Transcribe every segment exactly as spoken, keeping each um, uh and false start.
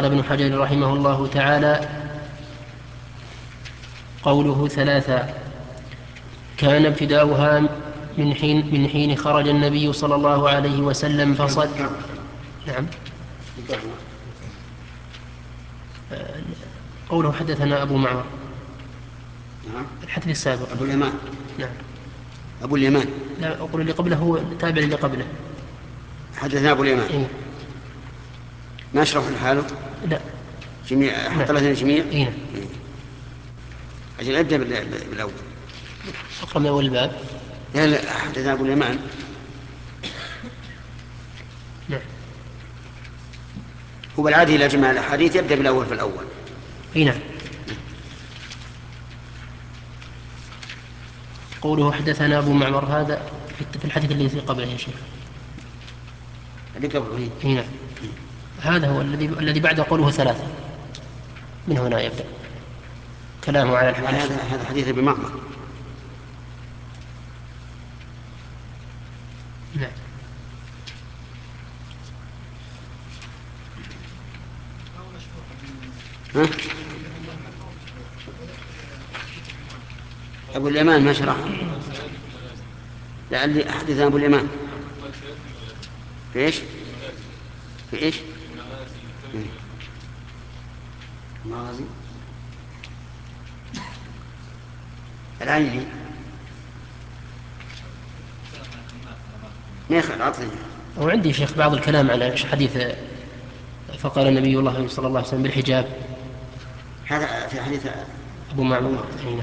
قال ابن حجر رحمه الله تعالى: قوله ثلاثا كان ابتداؤها من حين, من حين خرج النبي صلى الله عليه وسلم فصل. نعم. قوله حدثنا أبو معمر. نعم. الحديث السابق أبو اليمان. نعم. أبو اليمان. لا، أقول اللي قبله هو تابع اللي قبله. حدثنا أبو اليمان. إيه؟ ما أشرح حاله؟ لا. جميع حط له جميع. إيه؟ إيه. أجل أبدأ بالأول. أقرأ من أول الباب. لا لا، حدثنا أبو اليمان. نعم. هو العادي إلى جماع الأحاديث يبدأ بالأول في الأول. إيه؟ نعم. قوله حدثنا أبو معمر هذا في الحديث الذي قبله يا شيخ. اللي قبله. إيه؟ نعم. هذا هو الذي الذي بعد قوله ثلاثة، من هنا يبدأ كلامه على الحال. هذا هذا حديث ابن معمر. نعم. ها؟ أبو اليمان ما شرح. لعلي أحدث أبو اليمان. في إيش؟ في إيش؟ مغازي العيني. ما يخل عطني. وعندي شيخ بعض الكلام على حديث فقال النبي الله صلى الله عليه وسلم بالحجاب. هذا في حديث أبو معمر. نعم.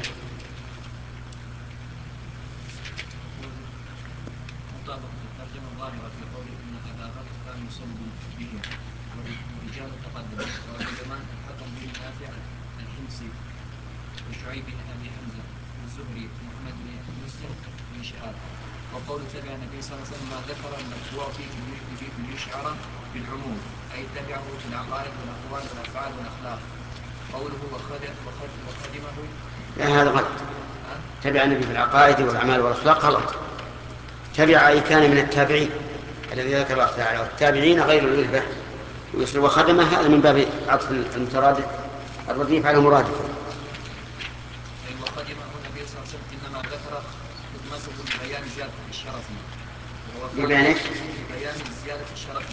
مطابق الترجمة الظاهرة في قوله إن أبا بكر كان يصلي به ورجال تقدم وأبو اليمان الحكم بن نافع الحمصي وشعيب بن أبي حمزة الزهري محمد بن مسلم بن شهاب. وقول تبع النبي صلى الله عليه وسلم ما ذكر المرفوع فيه ليشعر بالعموم أي تبعه في العقائد والأقوال والأفعال والأخلاق. قوله وخدمه. لا هذا غلط. تبع النبي في العقائد والأعمال والأخلاق غلط. تبع أي كان من التابعين الذي ذكر الله تعالى، والتابعين غير الغلبة. وخدمه هذا من باب عطف المترادف الرديف على مرادفه. وخدمه النبي صلى الله عليه وسلم إنما ذكر خدمته لبيان زيادة الشرف. لبيان ايش؟ لبيان زيادة الشرف.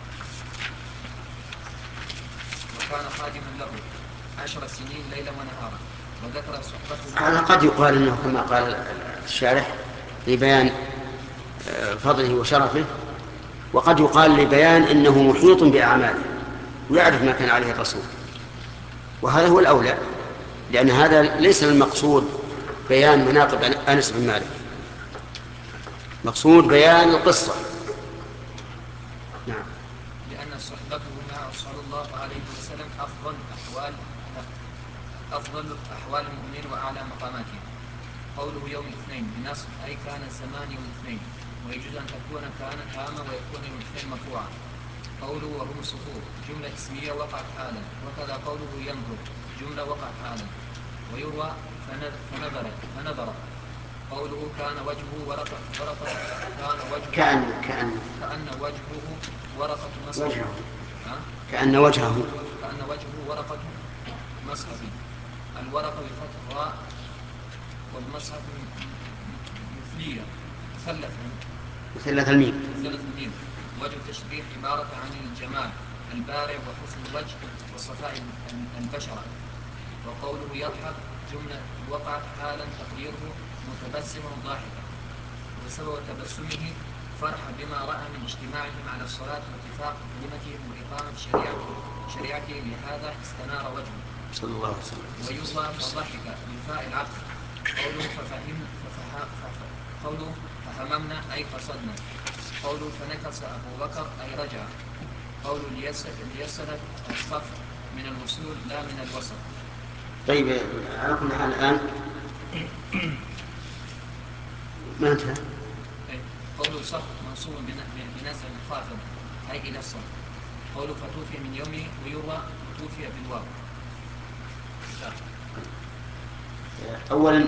وكان خادما له عشر سنين ليلا ونهارا. وذكر صحبته. هذا قد يقال انه كما قال الشارح لبيان فضله وشرفه، وقد يقال لبيان انه محيط باعماله ويعرف ما كان عليه الرسول، وهذا هو الاولى، لان هذا ليس المقصود بيان مناقب انس بن مالك، مقصود بيان القصه. نعم. لأن صحبته مع صلى الله عليه وسلم أفضل أحوال أفضل أحوال المؤمنين وأعلى مقاماتهم. قوله يوم الاثنين بنصب أي كان الزمان يوم الاثنين، ويجوز أن تكون كان كامة ويكون يوم الاثنين مرفوعا. قوله وهم صفوف جملة اسمية وقعت حالا، وكذا قوله ينظر جملة وقعت حالا. ويروى فنظر فنظر قوله كان وجهه ورقة ورقة كان وجهه كأن كأن كأن وجهه ورقة مصحف. وجهه كأن وجهه كأن وجهه ورقة مصحف. الورقة بفتح الراء والمصحف مثلية مثلث مثلث الميم. مثلث الميم. وجه التشبيه عبارة عن الجمال البارع وحسن الوجه وصفاء البشرة. وقوله يضحك جملة وقعت حالا تقديره متبسما ضاحكا، وسبب تبسمه فرح بما رأى من اجتماعهم على الصلاة واتفاق كلمتهم وإقامة شريعته شريعته لهذا استنار وجهه صلى الله عليه وسلم. ويروى فضحك بالفاء العطف. قوله ففهم ففهم قوله فهممنا أي قصدنا. قوله فنكس أبو بكر أي رجع. قوله ليسلت الصف من الوصول لا من الوسط. طيب على كل حال الآن ما انتهى. قوله صف منصوب بنزع الخافض أي إلى الصف. قوله فتوفي من يومه ويروى توفي بالواو. أولا